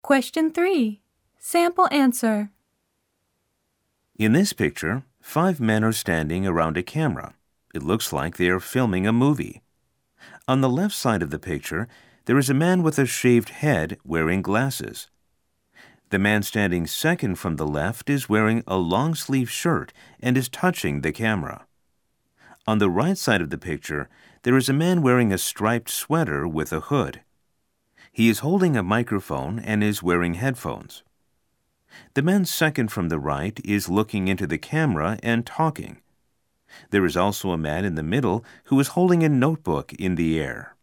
Question 3. Sample answer. In this picture, 5 men are standing around a camera. It looks like they are filming a movie. On the left side of the picture, there is a man with a shaved head wearing glasses. The man standing second from the left is wearing a long-sleeve shirt and is touching the camera. On the right side of the picture, there is a man wearing a striped sweater with a hood. He is holding a microphone and is wearing headphones. The man second from the right is looking into the camera and talking. There is also a man in the middle who is holding a notebook in the air.